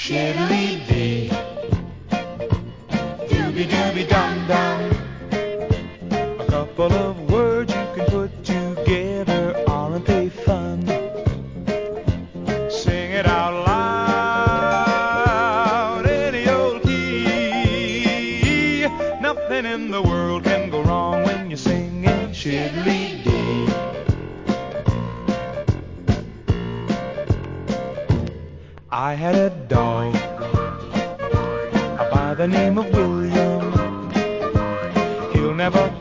shiddly dee. Dooby dooby dum dum. A couple of words you can put together, aren't they fun? Sing it out loud, any old key. Nothing in the world can go wrong when you're singing shiddly dee. I had a dog by the name of William. He'll never